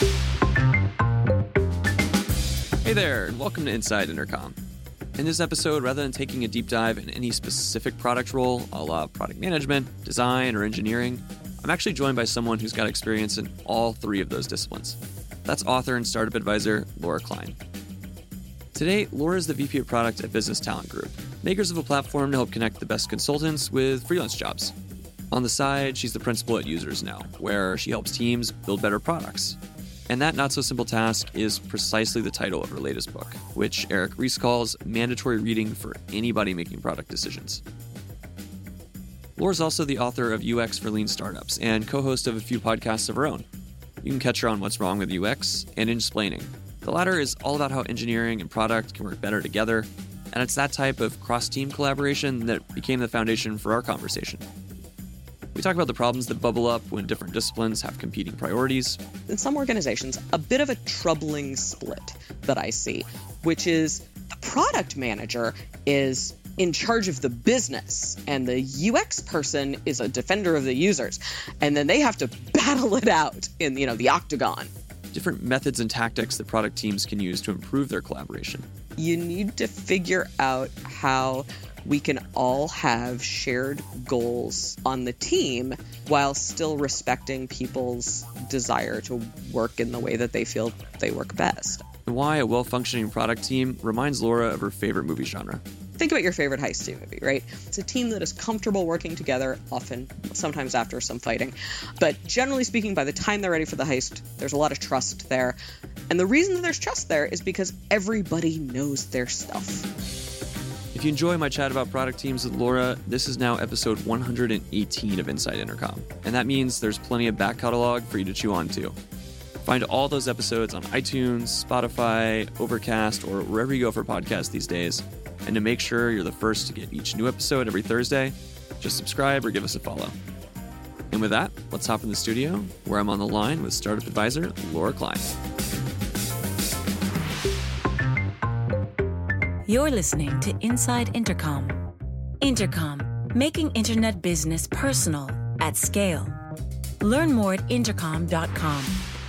Hey there, and welcome to Inside Intercom. In this episode, rather than taking a deep dive in any specific product role, a la product management, design, or engineering, I'm actually joined by someone who's got experience in all three of those disciplines. That's author and startup advisor Laura Klein. Today, Laura is the VP of Product at Business Talent Group, makers of a platform to help connect the best consultants with freelance jobs. On the side, she's the principal at Users Know, where she helps teams build better products. And that not-so-simple task is precisely the title of her latest book, which Eric Ries calls mandatory reading for anybody making product decisions. Laura's also the author of UX for Lean Startups and co-host of a few podcasts of her own. You can catch her on What's Wrong with UX and Insplaining. The latter is all about how engineering and product can work better together, and it's that type of cross-team collaboration that became the foundation for our conversation. We talk about the problems that bubble up when different disciplines have competing priorities. In some organizations, a bit of a troubling split that I see, which is the product manager is in charge of the business and the UX person is a defender of the users. And then they have to battle it out in, the octagon. Different methods and tactics that product teams can use to improve their collaboration. You need to figure out how we can all have shared goals on the team while still respecting people's desire to work in the way that they feel they work best. And why a well-functioning product team reminds Laura of her favorite movie genre. Think about your favorite heist movie, right? It's a team that is comfortable working together, often, sometimes after some fighting. But generally speaking, by the time they're ready for the heist, there's a lot of trust there. And the reason that there's trust there is because everybody knows their stuff. If you enjoy my chat about product teams with Laura, this is now episode 118 of Inside Intercom. And that means there's plenty of back catalog for you to chew on too. Find all those episodes on iTunes, Spotify, Overcast, or wherever you go for podcasts these days. And to make sure you're the first to get each new episode every Thursday, just subscribe or give us a follow. And with that, let's hop in the studio where I'm on the line with startup advisor Laura Klein. You're listening to Inside Intercom. Intercom, making internet business personal at scale. Learn more at intercom.com.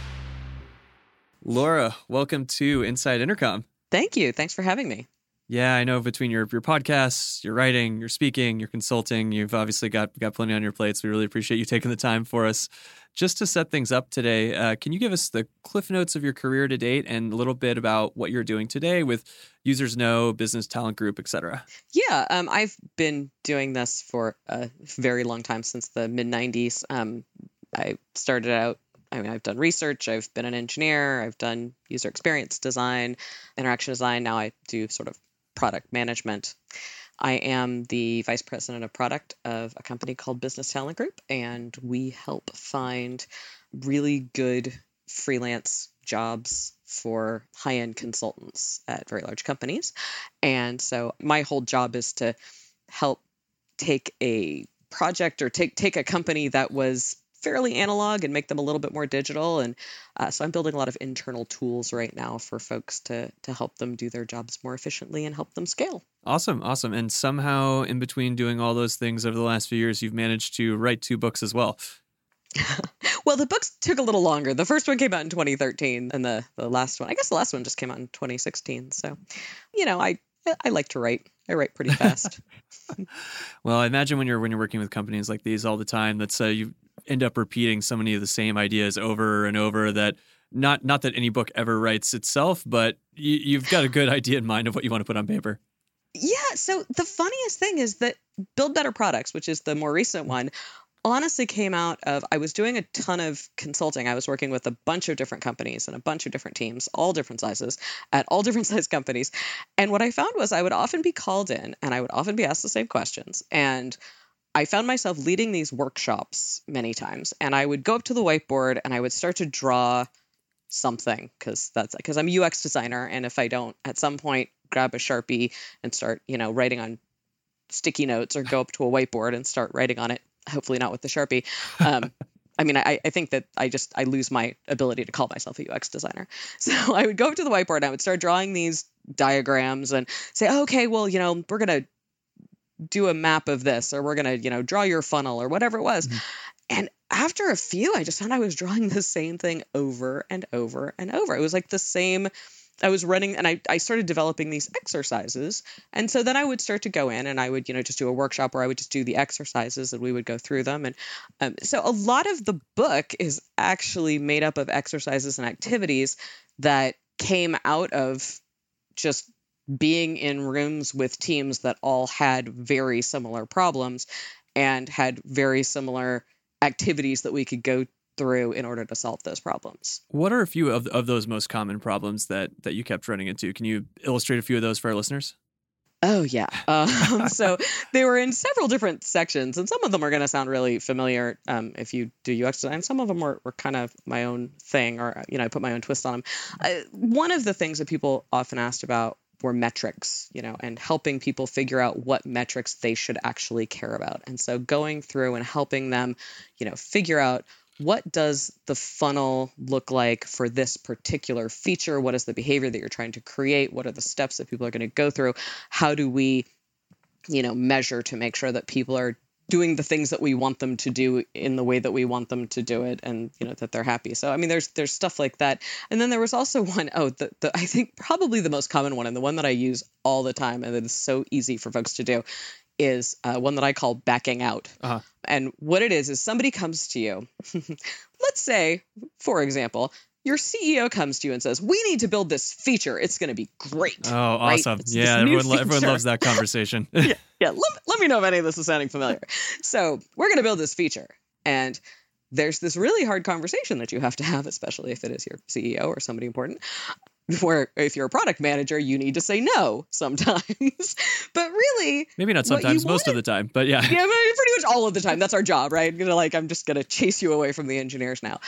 Laura, welcome to Inside Intercom. Thank you. Thanks for having me. Yeah, I know between your podcasts, your writing, your speaking, your consulting, you've obviously got plenty on your plate, so we really appreciate you taking the time for us. Just to set things up today, can you give us the cliff notes of your career to date and a little bit about what you're doing today with Users Know, Business Talent Group, et cetera? Yeah, I've been doing this for a very long time, since the mid-90s. I started out, I've done research, I've been an engineer, I've done user experience design, interaction design. Now I do sort of product management. I am the vice president of product of a company called Business Talent Group, and we help find really good freelance jobs for high-end consultants at very large companies. And so my whole job is to help take a project or take a company that was fairly analog and make them a little bit more digital. And so I'm building a lot of internal tools right now for folks to help them do their jobs more efficiently and help them scale. Awesome. And somehow in between doing all those things over the last few years, you've managed to write 2 books as well. Well, the books took a little longer. The first one came out in 2013 and the last one, I guess the last one just came out in 2016. So, I like to write. I write pretty fast. Well, I imagine when you're working with companies like these all the time, that's you end up repeating so many of the same ideas over and over that not that any book ever writes itself, but you've got a good idea in mind of what you want to put on paper. Yeah. So the funniest thing is that Build Better Products, which is the more recent one, honestly came out of, I was doing a ton of consulting. I was working with a bunch of different companies and a bunch of different teams, all different sizes, at all different size companies. And what I found was I would often be called in and I would often be asked the same questions. And I found myself leading these workshops many times. And I would go up to the whiteboard and I would start to draw something because I'm a UX designer. And if I don't at some point grab a Sharpie and start, writing on sticky notes or go up to a whiteboard and start writing on it, hopefully not with the Sharpie. I think that I lose my ability to call myself a UX designer. So I would go up to the whiteboard and I would start drawing these diagrams and say, okay, well, we're going to do a map of this, or we're going to, draw your funnel or whatever it was. Mm-hmm. And after a few, I just found I was drawing the same thing over and over and over. It was like the same. I was running, and I started developing these exercises. And so then I would start to go in and I would, just do a workshop where I would just do the exercises and we would go through them. And so a lot of the book is actually made up of exercises and activities that came out of just being in rooms with teams that all had very similar problems and had very similar activities that we could go through in order to solve those problems. What are a few of those most common problems that you kept running into? Can you illustrate a few of those for our listeners? Oh, yeah. So they were in several different sections, and some of them are going to sound really familiar if you do UX design. Some of them were kind of my own thing, or, I put my own twist on them. One of the things that people often asked about were metrics, and helping people figure out what metrics they should actually care about. And so going through and helping them, figure out, what does the funnel look like for this particular feature? What is the behavior that you're trying to create? What are the steps that people are going to go through? How do we, measure to make sure that people are doing the things that we want them to do in the way that we want them to do it, and, that they're happy. So, there's stuff like that. And then there was also one, I think probably the most common one, and the one that I use all the time, and it is so easy for folks to do, is one that I call backing out. Uh-huh. And what it is somebody comes to you. Let's say, for example, your CEO comes to you and says, we need to build this feature. It's going to be great. Oh, awesome. Right? Yeah, everyone loves that conversation. yeah. Let me know if any of this is sounding familiar. So we're going to build this feature. And there's this really hard conversation that you have to have, especially if it is your CEO or somebody important, where if you're a product manager, you need to say no sometimes. But really, maybe not sometimes, most of the time, but yeah. Yeah, pretty much all of the time. That's our job, right? I'm just going to chase you away from the engineers now.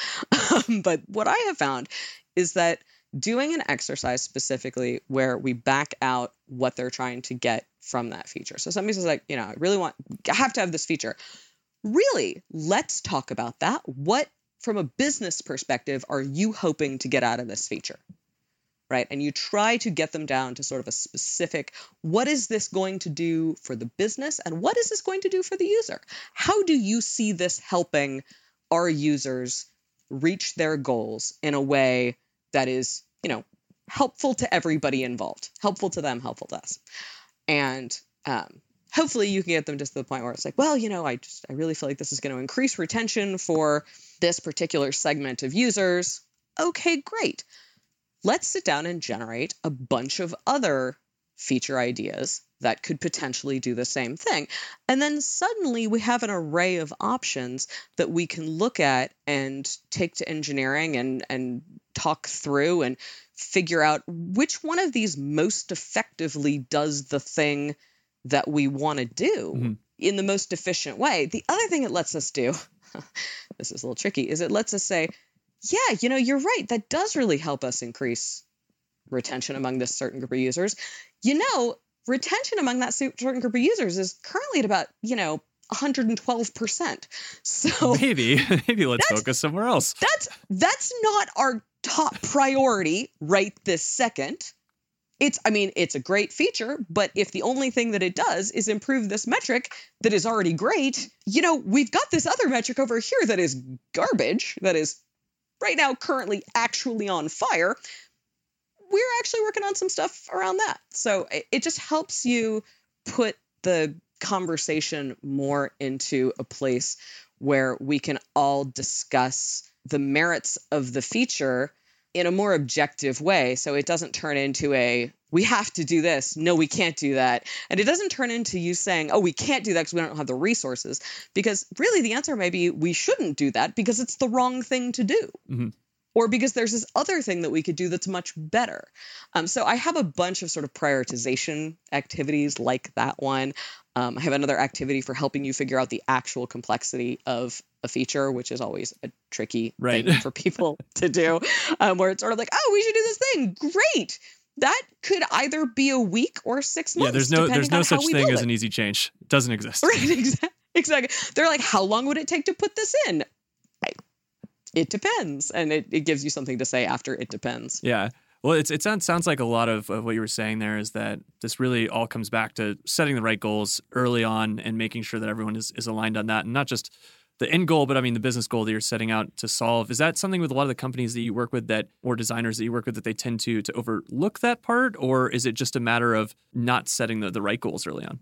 But what I have found is that doing an exercise specifically where we back out what they're trying to get from that feature. So somebody says I have to have this feature. Really, let's talk about that. What, from a business perspective, are you hoping to get out of this feature? Right. And you try to get them down to sort of a specific, what is this going to do for the business and what is this going to do for the user? How do you see this helping our users reach their goals in a way that is, helpful to everybody involved, helpful to them, helpful to us? And hopefully you can get them just to the point where it's like, well, I really feel like this is going to increase retention for this particular segment of users. Okay, great. Let's sit down and generate a bunch of other feature ideas that could potentially do the same thing. And then suddenly we have an array of options that we can look at and take to engineering and talk through and figure out which one of these most effectively does the thing that we want to do in the most efficient way. The other thing it lets us do, this is a little tricky, is it lets us say, yeah, you're right. That does really help us increase retention among this certain group of users. Retention among that certain group of users is currently at about, 112%. So maybe let's focus somewhere else. That's not our top priority right this second. It's a great feature, but if the only thing that it does is improve this metric that is already great, we've got this other metric over here that is garbage, that is right now currently actually on fire. We're actually working on some stuff around that. So it just helps you put the conversation more into a place where we can all discuss the merits of the feature in a more objective way. So it doesn't turn into we have to do this. No, we can't do that. And it doesn't turn into you saying, oh, we can't do that because we don't have the resources. Because really the answer may be we shouldn't do that because it's the wrong thing to do. Mm-hmm. Or because there's this other thing that we could do that's much better. So I have a bunch of sort of prioritization activities like that one. I have another activity for helping you figure out the actual complexity of a feature, which is always a tricky thing for people to do, where it's sort of like, oh, we should do this thing. Great. That could either be a week or 6 months. Yeah, there's no such thing as an easy change. It doesn't exist. Right, exactly. They're like, how long would it take to put this in? It depends. And it gives you something to say after it depends. Yeah. Well, it sounds like a lot of what you were saying there is that this really all comes back to setting the right goals early on and making sure that everyone is aligned on that, and not just the end goal, but I mean the business goal that you're setting out to solve. Is that something with a lot of the companies that you work with that, or designers that you work with, that they tend to overlook that part? Or is it just a matter of not setting the right goals early on?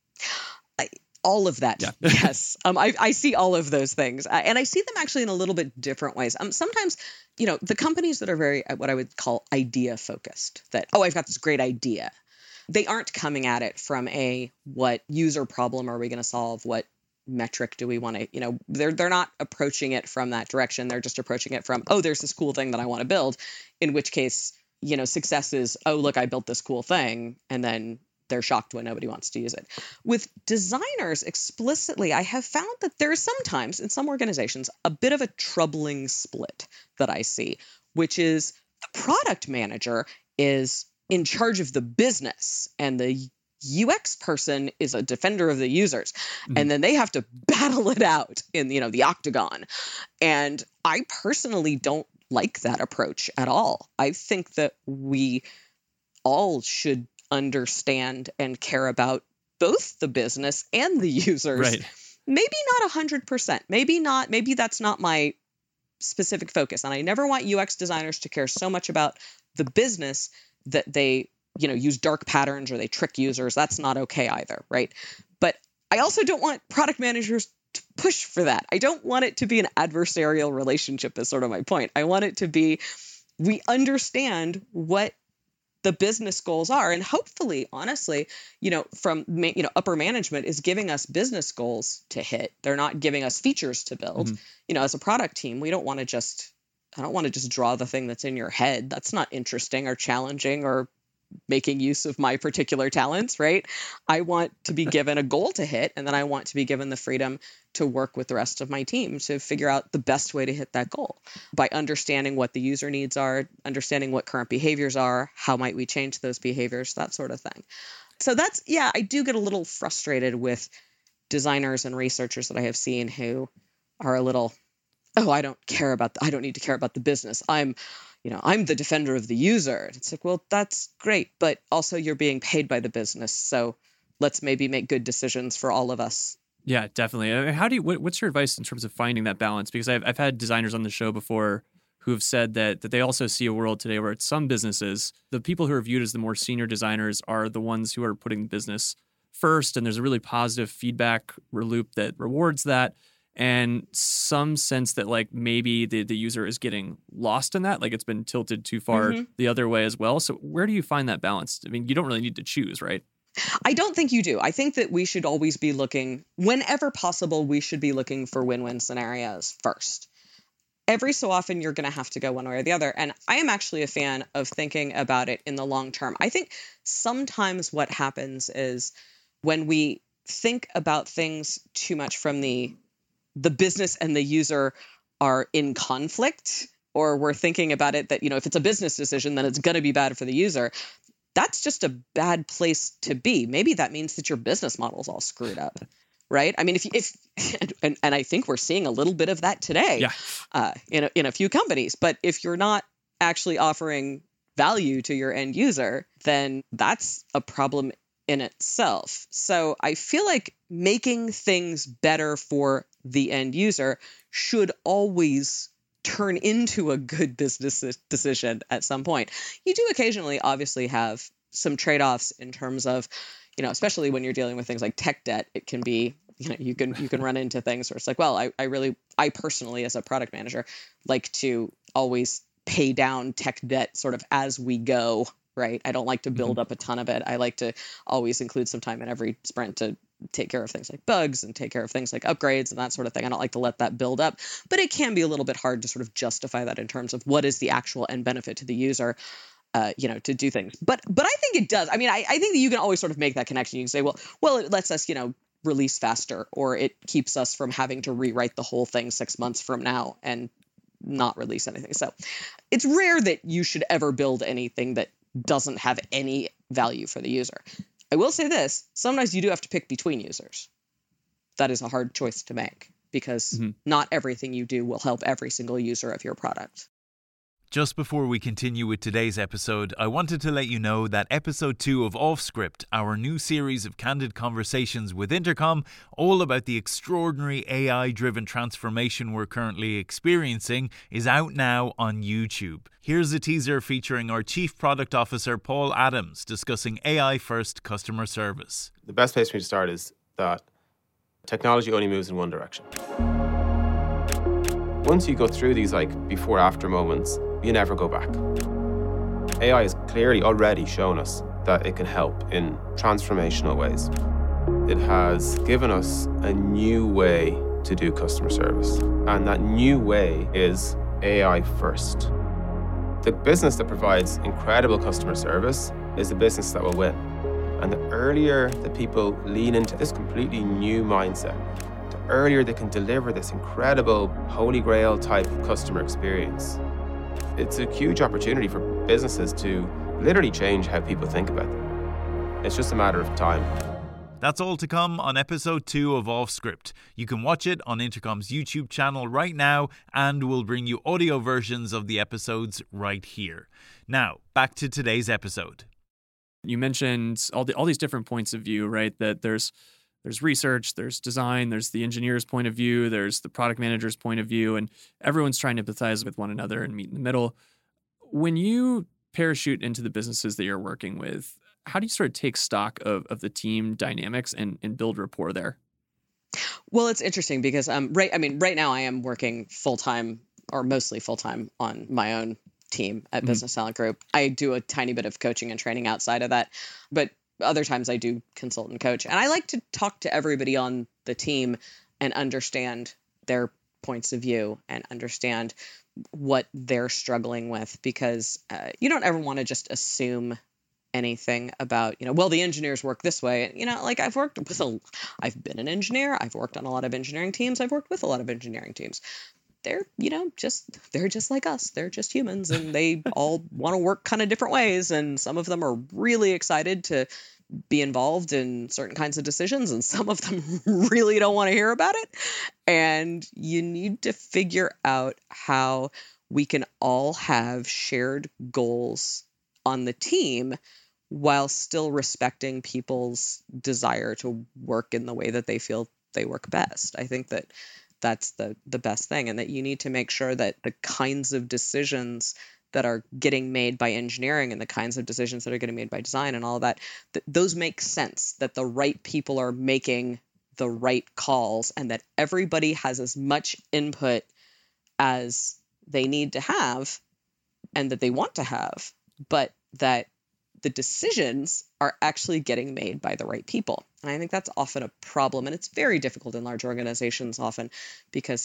All of that. Yeah. Yes. I see all of those things. And I see them actually in a little bit different ways. Sometimes, the companies that are very, what I would call idea focused, that, I've got this great idea. They aren't coming at it from what user problem are we going to solve? What metric do we want to, they're not approaching it from that direction. They're just approaching it from, there's this cool thing that I want to build, in which case, success is, look, I built this cool thing. And then they're shocked when nobody wants to use it. With designers explicitly, I have found that there is sometimes in some organizations a bit of a troubling split that I see, which is the product manager is in charge of the business and the UX person is a defender of the users. Mm-hmm. And then they have to battle it out in, the octagon. And I personally don't like that approach at all. I think that we all should understand and care about both the business and the users. Right. Maybe not 100%. Maybe that's not my specific focus. And I never want UX designers to care so much about the business that they, use dark patterns or they trick users. That's not okay either, right? But I also don't want product managers to push for that. I don't want it to be an adversarial relationship is sort of my point. I want it to be, we understand what the business goals are. And hopefully, honestly, from, upper management is giving us business goals to hit. They're not giving us features to build. Mm-hmm. As a product team, I don't want to just draw the thing that's in your head. That's not interesting or challenging or making use of my particular talents, right? I want to be given a goal to hit, and then I want to be given the freedom to work with the rest of my team to figure out the best way to hit that goal by understanding what the user needs are, understanding what current behaviors are, how might we change those behaviors, that sort of thing. So I do get a little frustrated with designers and researchers that I have seen who are a little, I don't need to care about the business. I'm the defender of the user. It's like, well, that's great, but also you're being paid by the business. So let's maybe make good decisions for all of us. Yeah, definitely. I mean, what's your advice in terms of finding that balance? Because I've had designers on the show before who have said that they also see a world today where at some businesses, the people who are viewed as the more senior designers are the ones who are putting business first. And there's a really positive feedback loop that rewards that. And some sense that like maybe the user is getting lost in that, like it's been tilted too far the other way as well. So where do you find that balance? I mean, you don't really need to choose, right? I don't think you do. I think that we should always be looking, whenever possible, we should be looking for win-win scenarios first. Every so often, you're going to have to go one way or the other. And I am actually a fan of thinking about it in the long term. I think sometimes what happens is when we think about things too much from the business and the user are in conflict, or we're thinking about it that, if it's a business decision, then it's going to be bad for the user. That's just a bad place to be. Maybe that means that your business model is all screwed up, right? I mean, if and I think we're seeing a little bit of that today, in a few companies. But if you're not actually offering value to your end user, then that's a problem in itself. So I feel like making things better for the end user should always turn into a good business decision at some point. You do occasionally obviously have some trade-offs in terms of, especially when you're dealing with things like tech debt, it can be, you can run into things where it's like, well, I personally as a product manager like to always pay down tech debt sort of as we go, right? I don't like to build up a ton of it. I like to always include some time in every sprint to take care of things like bugs and take care of things like upgrades and that sort of thing. I don't like to let that build up, but it can be a little bit hard to sort of justify that in terms of what is the actual end benefit to the user, to do things. But I think it does. I mean, I think that you can always sort of make that connection. You can say, well, it lets us, release faster, or it keeps us from having to rewrite the whole thing 6 months from now and not release anything. So it's rare that you should ever build anything that doesn't have any value for the user. I will say this, sometimes you do have to pick between users. That is a hard choice to make because not everything you do will help every single user of your product. Just before we continue with today's episode, I wanted to let you know that episode 2 of Off Script, our new series of candid conversations with Intercom, all about the extraordinary AI-driven transformation we're currently experiencing, is out now on YouTube. Here's a teaser featuring our Chief Product Officer, Paul Adams, discussing AI-first customer service. The best place for me to start is that technology only moves in one direction. Once you go through these before-after moments, you never go back. AI has clearly already shown us that it can help in transformational ways. It has given us a new way to do customer service, and that new way is AI first. The business that provides incredible customer service is the business that will win. And the earlier that people lean into this completely new mindset, the earlier they can deliver this incredible holy grail type of customer experience. It's a huge opportunity for businesses to literally change how people think about them. It's just a matter of time. That's all to come on episode 2 of Off Script. You can watch it on Intercom's YouTube channel right now, and we'll bring you audio versions of the episodes right here. Now, back to today's episode. You mentioned all these different points of view, right? That there's research, there's design, there's the engineer's point of view, there's the product manager's point of view, and everyone's trying to empathize with one another and meet in the middle. When you parachute into the businesses that you're working with, how do you sort of take stock of the team dynamics and build rapport there? Well, it's interesting because right now I am working full-time or mostly full-time on my own team at Business Talent Group. I do a tiny bit of coaching and training outside of that, but other times I do consult and coach. And I like to talk to everybody on the team and understand their points of view and understand what they're struggling with, because you don't ever want to just assume anything about, well, the engineers work this way. I've been an engineer. I've worked on a lot of engineering teams. I've worked with a lot of engineering teams. They're, they're just like us. They're just humans, and they all want to work kind of different ways. And some of them are really excited to be involved in certain kinds of decisions, and some of them really don't want to hear about it. And you need to figure out how we can all have shared goals on the team while still respecting people's desire to work in the way that they feel they work best. I think that that's the best thing, and that you need to make sure that the kinds of decisions that are getting made by engineering and the kinds of decisions that are getting made by design and all of that, those make sense, that the right people are making the right calls, and that everybody has as much input as they need to have and that they want to have, but that the decisions are actually getting made by the right people. And I think that's often a problem. And it's very difficult in large organizations often because,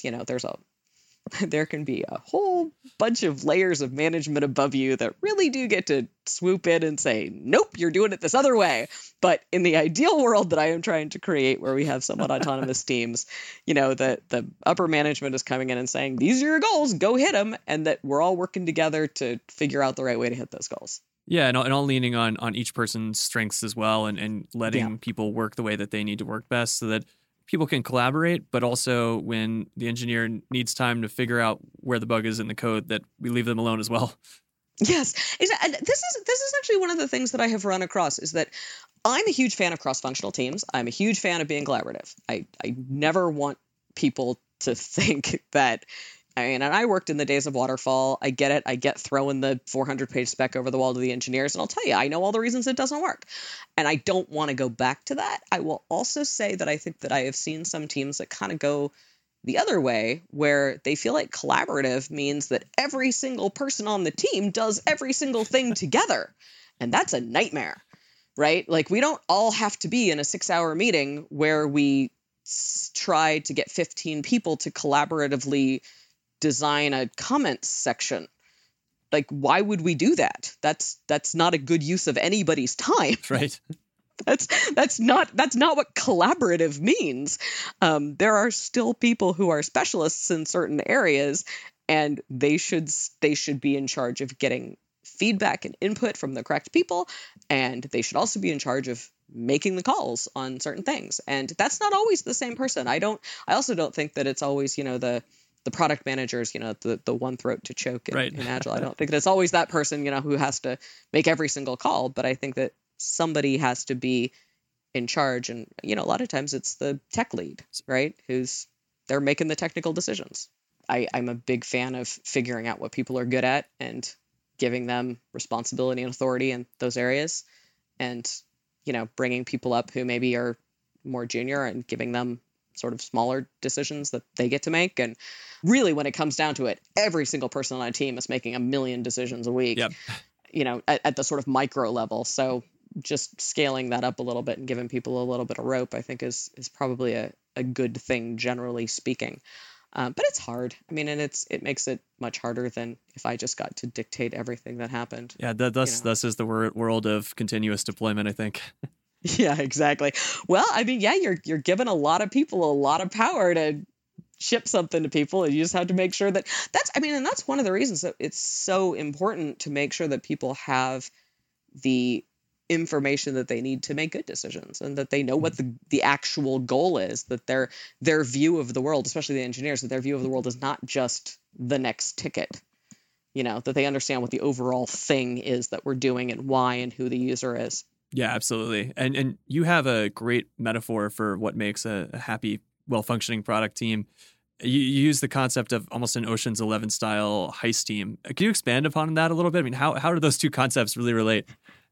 there can be a whole bunch of layers of management above you that really do get to swoop in and say, nope, you're doing it this other way. But in the ideal world that I am trying to create, where we have somewhat autonomous teams, the upper management is coming in and saying, these are your goals, go hit them. And that we're all working together to figure out the right way to hit those goals. Yeah, and all leaning on each person's strengths as well, and letting people work the way that they need to work best, so that people can collaborate, but also when the engineer needs time to figure out where the bug is in the code, that we leave them alone as well. Yes, exactly. And this is actually one of the things that I have run across, is that I'm a huge fan of cross-functional teams. I'm a huge fan of being collaborative. I never want people to think that, and I worked in the days of waterfall. I get it. I get throwing the 400-page spec over the wall to the engineers. And I'll tell you, I know all the reasons it doesn't work. And I don't want to go back to that. I will also say that I think that I have seen some teams that kind of go the other way, where they feel like collaborative means that every single person on the team does every single thing together. And that's a nightmare, right? Like, we don't all have to be in a 6-hour meeting where we try to get 15 people to collaboratively design a comments section. Like, why would we do that? That's not a good use of anybody's time. Right. That's not what collaborative means. There are still people who are specialists in certain areas, and they should be in charge of getting feedback and input from the correct people, and they should also be in charge of making the calls on certain things. And that's not always the same person. I also don't think that it's always, the product managers, the one throat to choke Right. in Agile. I don't think that it's always that person, who has to make every single call, but I think that somebody has to be in charge. And, a lot of times it's the tech lead, right? They're making the technical decisions. I'm a big fan of figuring out what people are good at and giving them responsibility and authority in those areas, and, bringing people up who maybe are more junior and giving them sort of smaller decisions that they get to make. And really, when it comes down to it, every single person on a team is making a million decisions a week, Yep. At the sort of micro level. So just scaling that up a little bit and giving people a little bit of rope, I think is probably a good thing, generally speaking. But it's hard. I mean, and it makes it much harder than if I just got to dictate everything that happened. Yeah, thus is the world of continuous deployment, I think. Yeah, exactly. Well, I mean, yeah, you're giving a lot of people a lot of power to ship something to people, and you just have to make sure and that's one of the reasons that it's so important to make sure that people have the information that they need to make good decisions, and that they know what the actual goal is, that their view of the world, especially the engineers, that their view of the world is not just the next ticket, that they understand what the overall thing is that we're doing and why and who the user is. Yeah, absolutely. And you have a great metaphor for what makes a happy, well-functioning product team. You use the concept of almost an Ocean's 11 style heist team. Can you expand upon that a little bit? I mean, how do those two concepts really relate?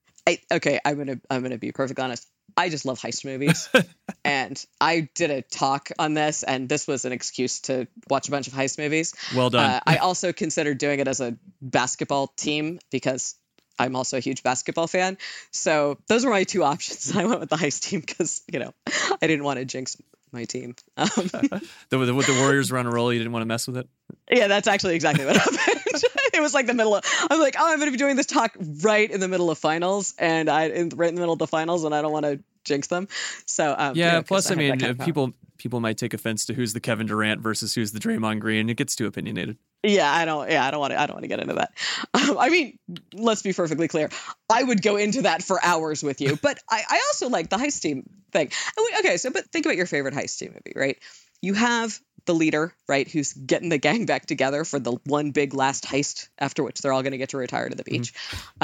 I'm gonna be perfectly honest. I just love heist movies, and I did a talk on this, and this was an excuse to watch a bunch of heist movies. Well done. I also considered doing it as a basketball team because I'm also a huge basketball fan. So those were my two options. I went with the heist team because, I didn't want to jinx my team. The Warriors were on a roll. You didn't want to mess with it? Yeah, that's actually exactly what happened. It was like I'm like, I'm going to be doing this talk right in the middle of finals, and right in the middle of the finals, and I don't want to jinx them. So plus, I mean, people might take offense to who's the Kevin Durant versus who's the Draymond Green. It gets too opinionated. I don't want to get into that. I mean, let's be perfectly clear. I would go into that for hours with you, but I also like the heist team thing. But think about your favorite heist team movie, right? You have the leader, right, who's getting the gang back together for the one big last heist, after which they're all going to get to retire to the beach.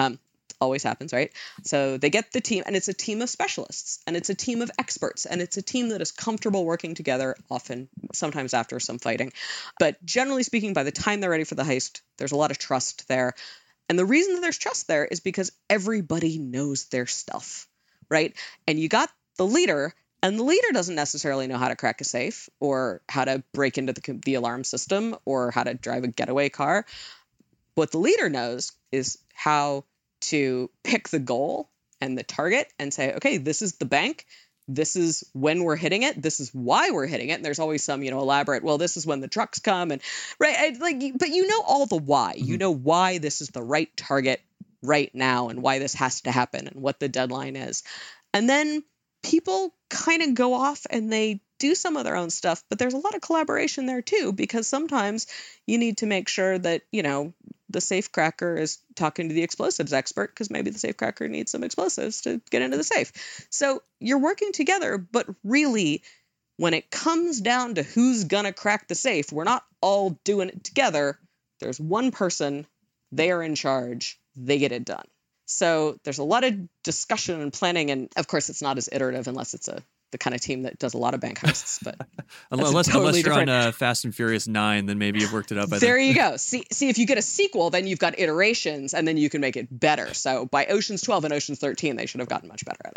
Always happens, right? So they get the team, and it's a team of specialists, and it's a team of experts, and it's a team that is comfortable working together, sometimes after some fighting. But generally speaking, by the time they're ready for the heist, there's a lot of trust there. And the reason that there's trust there is because everybody knows their stuff, right? And you got the leader, and the leader doesn't necessarily know how to crack a safe, or how to break into the alarm system, or how to drive a getaway car. What the leader knows is how to pick the goal and the target and say, okay, this is the bank. This is when we're hitting it. This is why we're hitting it. And there's always some, elaborate, well, this is when the trucks come, and right. But all the why. Mm-hmm. Why this is the right target right now, and why this has to happen, and what the deadline is. And then people kind of go off and they do some of their own stuff, but there's a lot of collaboration there too, because sometimes you need to make sure that, the safe cracker is talking to the explosives expert, because maybe the safe cracker needs some explosives to get into the safe. So you're working together, but really, when it comes down to who's gonna crack the safe, we're not all doing it together. There's one person, they are in charge, they get it done. So there's a lot of discussion and planning, and of course it's not as iterative unless it's the kind of team that does a lot of bank heists. But unless you're on Fast and Furious 9, then maybe you've worked it up. There you go. See, if you get a sequel, then you've got iterations, and then you can make it better. So by Ocean's 12 and Ocean's 13, they should have gotten much better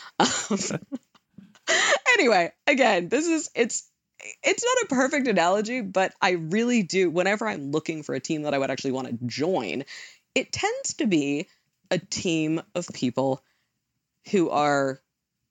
at it. Anyway, again, it's not a perfect analogy, but I really do. Whenever I'm looking for a team that I would actually want to join, it tends to be a team of people who are,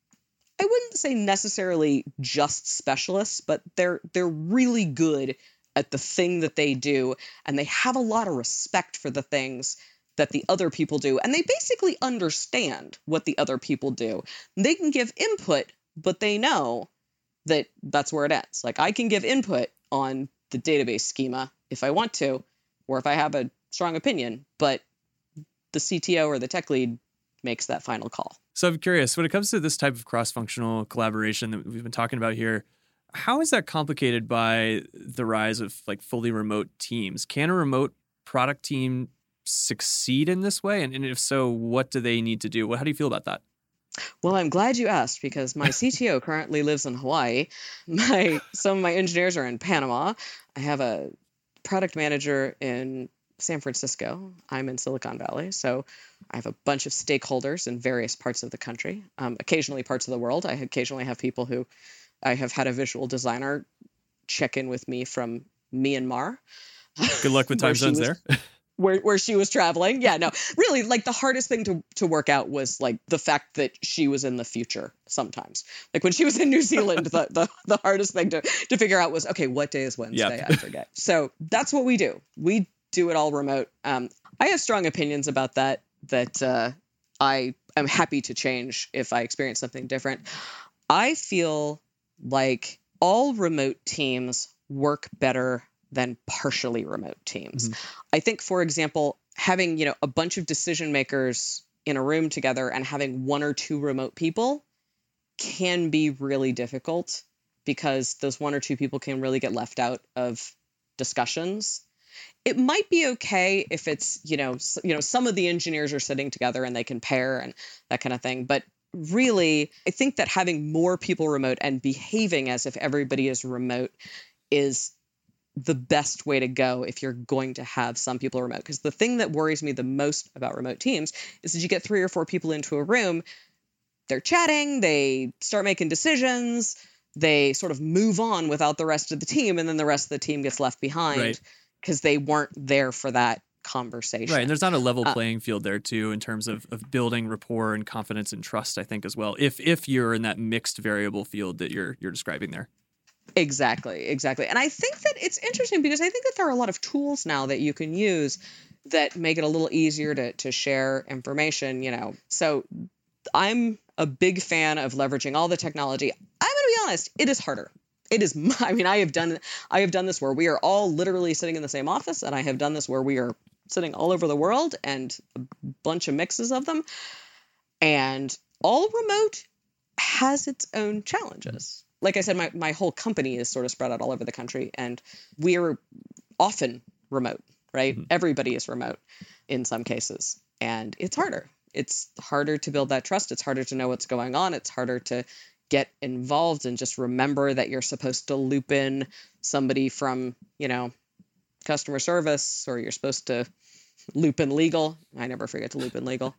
I wouldn't say necessarily just specialists, but they're really good at the thing that they do, and they have a lot of respect for the things that the other people do, and they basically understand what the other people do. They can give input, but they know that that's where it ends. Like, I can give input on the database schema if I want to, or if I have a strong opinion, but the CTO or the tech lead makes that final call. So I'm curious, when it comes to this type of cross-functional collaboration that we've been talking about here, How is that complicated by the rise of like fully remote teams? Can a remote product team succeed in this way? And if so, what do they need to do? How do you feel about that? Well, I'm glad you asked because my CTO currently lives in Hawaii. Some of my engineers are in Panama. I have a product manager in San Francisco. I'm in Silicon Valley. So I have a bunch of stakeholders in various parts of the country, occasionally parts of the world. I occasionally have people who I have had a visual designer check in with me from Myanmar. Good luck with time zones there. Where she was traveling. Yeah, no, really, like the hardest thing to work out was like the fact that she was in the future sometimes. Like when she was in New Zealand, the hardest thing to figure out was, okay, what day is Wednesday? Yep. I forget. So that's what we do. We do it all remote. I have strong opinions about that I am happy to change if I experience something different. I feel like all remote teams work better than partially remote teams. Mm-hmm. I think, for example, having, a bunch of decision makers in a room together and having one or two remote people can be really difficult because those one or two people can really get left out of discussions. It might be okay if it's, some of the engineers are sitting together and they can pair and that kind of thing. But really, I think that having more people remote and behaving as if everybody is remote is the best way to go if you're going to have some people remote. Because the thing that worries me the most about remote teams is that you get 3 or 4 people into a room, they're chatting, they start making decisions, they sort of move on without the rest of the team, and then the rest of the team gets left behind because they weren't there for that conversation. Right, and there's not a level playing field there, too, in terms of building rapport and confidence and trust, I think, as well, if you're in that mixed variable field that you're describing there. Exactly. And I think that it's interesting because I think that there are a lot of tools now that you can use that make it a little easier to share information, So I'm a big fan of leveraging all the technology. I'm going to be honest, it is harder. It is, I have done this where we are all literally sitting in the same office, and I have done this where we are sitting all over the world and a bunch of mixes of them. And all remote has its own challenges. Like I said, my whole company is sort of spread out all over the country, and we're often remote, right? Mm-hmm. Everybody is remote in some cases, and it's harder. It's harder to build that trust. It's harder to know what's going on. It's harder to get involved and just remember that you're supposed to loop in somebody from, customer service, or you're supposed to loop in legal. I never forget to loop in legal.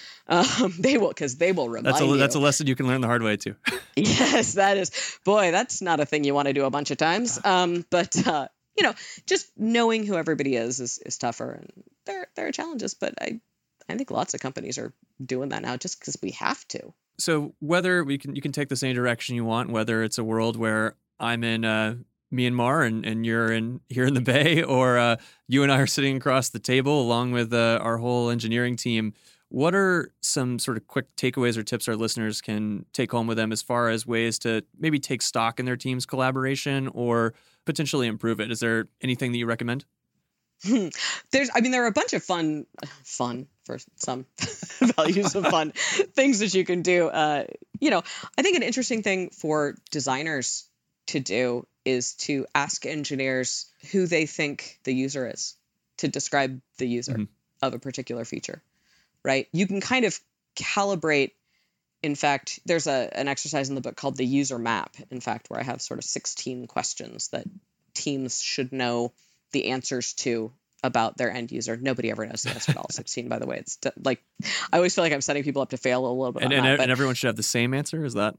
They will remind you. That's a lesson you can learn the hard way too. Yes, that is. Boy, that's not a thing you want to do a bunch of times. But just knowing who everybody is tougher, and there are challenges. But I think lots of companies are doing that now just because we have to. So whether you can take this any direction you want, whether it's a world where I'm in Myanmar and you're here in the Bay, or you and I are sitting across the table along with our whole engineering team, what are some sort of quick takeaways or tips our listeners can take home with them as far as ways to maybe take stock in their team's collaboration or potentially improve it? Is there anything that you recommend? There are a bunch of fun for some values of fun things that you can do. I think an interesting thing for designers to do is to ask engineers who they think the user is, to describe the user of a particular feature, right? You can kind of calibrate. In fact, there's an exercise in the book called the user map, in fact, where I have sort of 16 questions that teams should know the answers to about their end user. Nobody ever knows the answer to all 16, by the way. It's like, I always feel like I'm setting people up to fail a little bit. And everyone should have the same answer? Is that?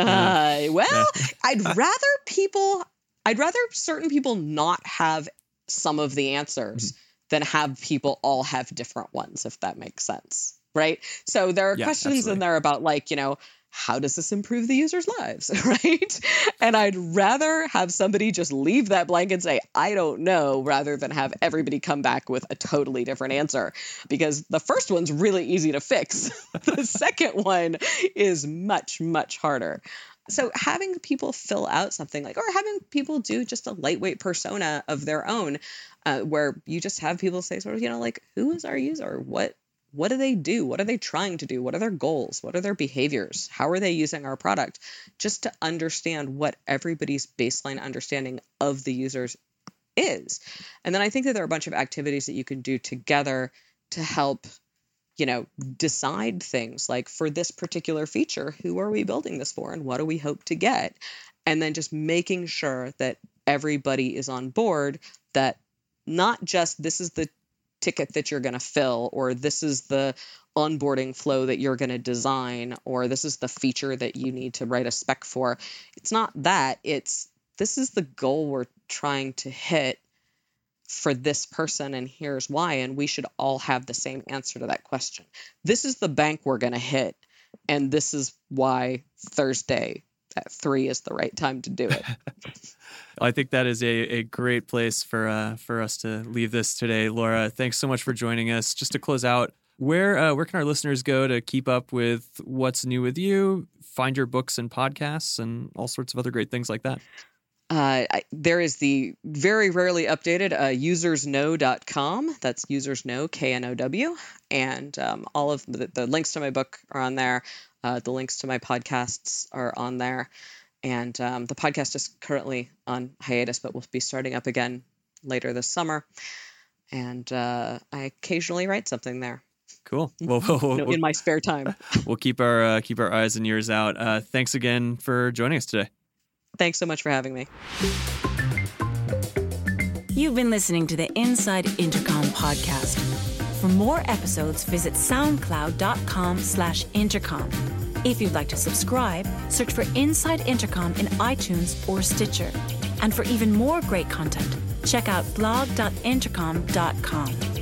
I'd rather certain people not have some of the answers than have people all have different ones, if that makes sense. Right. So there are questions in there about how does this improve the user's lives? Right. And I'd rather have somebody just leave that blank and say, I don't know, rather than have everybody come back with a totally different answer, because the first one's really easy to fix. The second one is much, much harder. So having people fill out something or having people do just a lightweight persona of their own, where you just have people say sort of, who is our user? what do they do? What are they trying to do? What are their goals? What are their behaviors? How are they using our product? Just to understand what everybody's baseline understanding of the users is. And then I think that there are a bunch of activities that you can do together to help, decide things like, for this particular feature, who are we building this for and what do we hope to get? And then just making sure that everybody is on board, that not just this is the ticket that you're going to fill, or this is the onboarding flow that you're going to design, or this is the feature that you need to write a spec for. It's not that. It's, this is the goal we're trying to hit for this person, and here's why, and we should all have the same answer to that question. This is the bank we're going to hit, and this is why Thursday at 3 is the right time to do it. I think that is a great place for us to leave this today. Laura, thanks so much for joining us. Just to close out, where can our listeners go to keep up with what's new with you, find your books and podcasts, and all sorts of other great things like that? There is the very rarely updated usersknow.com. That's usersknow, K-N-O-W. And all of the links to my book are on there. The links to my podcasts are on there. And the podcast is currently on hiatus, but we'll be starting up again later this summer. And I occasionally write something there. Cool. Well, in my spare time. We'll keep our eyes and ears out. Thanks again for joining us today. Thanks so much for having me. You've been listening to the Inside Intercom podcast. For more episodes, visit soundcloud.com/intercom. If you'd like to subscribe, search for Inside Intercom in iTunes or Stitcher. And for even more great content, check out blog.intercom.com.